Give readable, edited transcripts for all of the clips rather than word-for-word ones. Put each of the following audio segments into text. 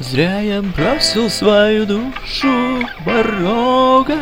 Зря я бросил свою душу порога,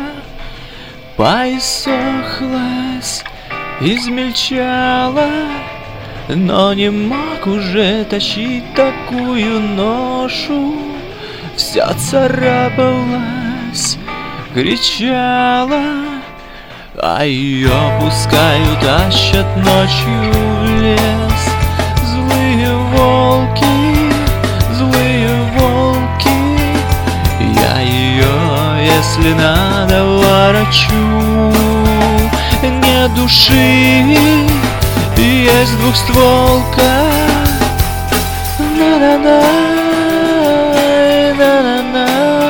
поиссохлась, измельчала, но не мог уже тащить такую ношу. Вся царапалась, кричала, а ее пускают, тащат ночью в лес. Злые волки, злые волки, я ее, если надо, ворочу. Нет души, есть двухстволка. На-на-на, на-на-на,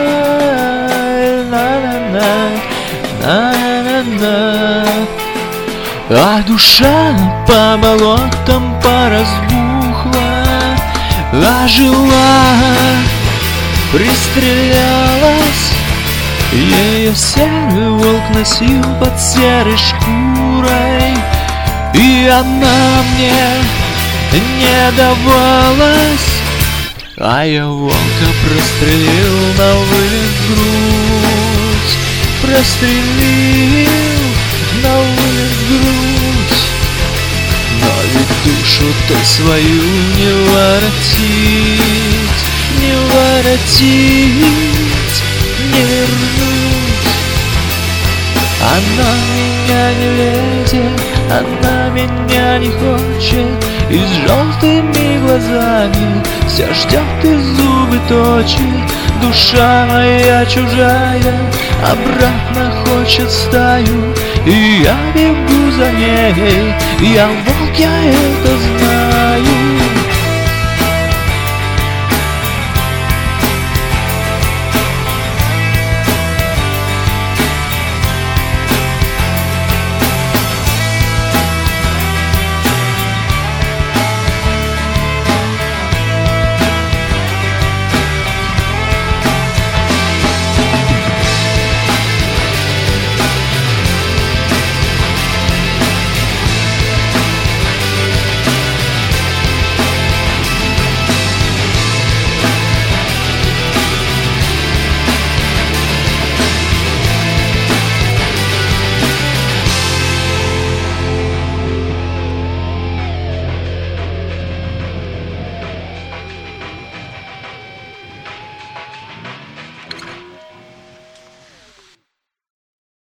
на-на-на, на-на-на. А душа по болотам поразбухла, ожила, пристрелялась. Ее серый волк носил под серой шкурой, и она мне не давалась. А я волка прострелил на вылет грудь, прострелил на вылет грудь. Но ведь душу-то свою не воротить, не воротить, не вернуть. Она меня не лезет, она меня не хочет, и с желтыми глазами все ждет и зубы точит. Душа моя чужая обратно хочет стаю, и я бегу за ней, я волк, я это знаю.